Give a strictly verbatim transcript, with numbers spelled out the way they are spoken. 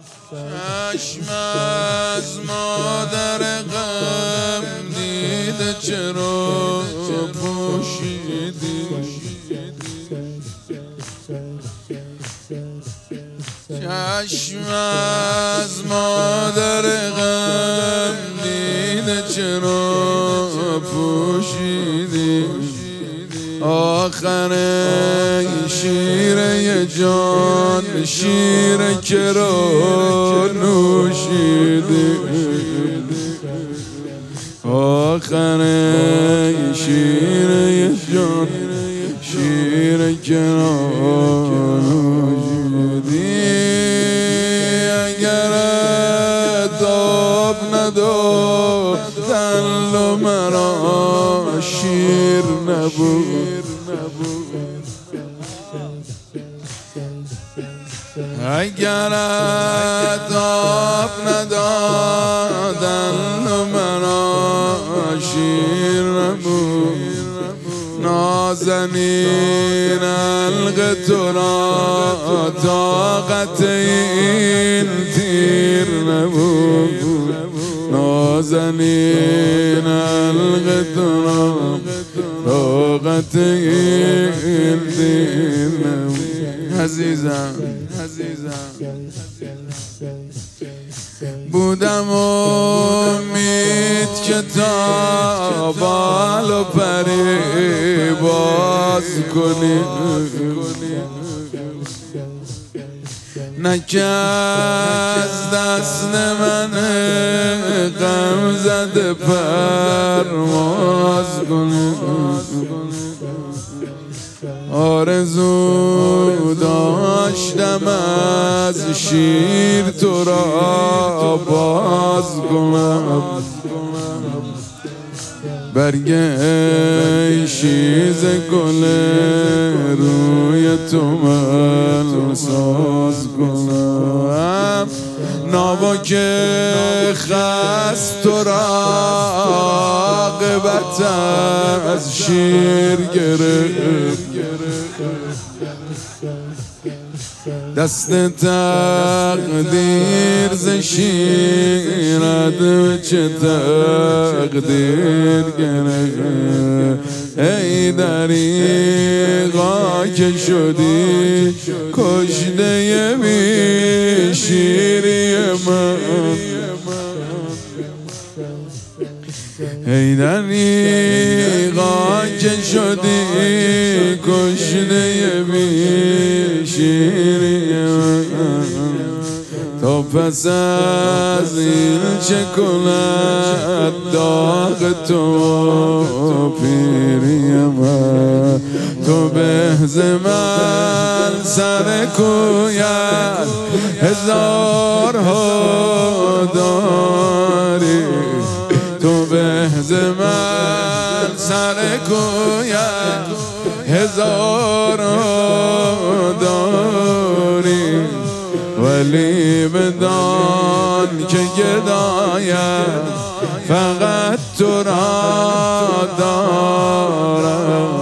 چشم از مادر غم دیده چرا پوشیدی، چشم از مادر غم دیده چرا پوشیدی، آخر شیر جان شیر کرا نوشیدی، آخر شیر جان شیر کرا نوشیدی. اگر آب ندادن و مرا شیر نبود، اگر آب ندادن و مرا شیر نبود، نازنین الق تو را طاقت این تیر نبود، نازنین الق تو را طاقت این تیر نبود. عزیزم بودم امید که تا بال و پری باز کنی، نکه از دست من غم زده پرواز کنی، آرزو داشتم از شیر تو را باز کنم، برگ شیز گل روی تو من ساز کنم، ناوک خست تو را عاقبت از شیر گرفت، دست تقدیر ز شیرت چه تقدیر گرفت، ای دریغا که شدی کشته بی شیری من، ای دریغا که شدی کشته بی شیری من، تا پس از این چه کند داغ تو پیری من، تو به ز من سر کویت هزارها داری، تو به ز من سر کویت هزارها داری، ولی بدان که گدایت فقط تو را دارم.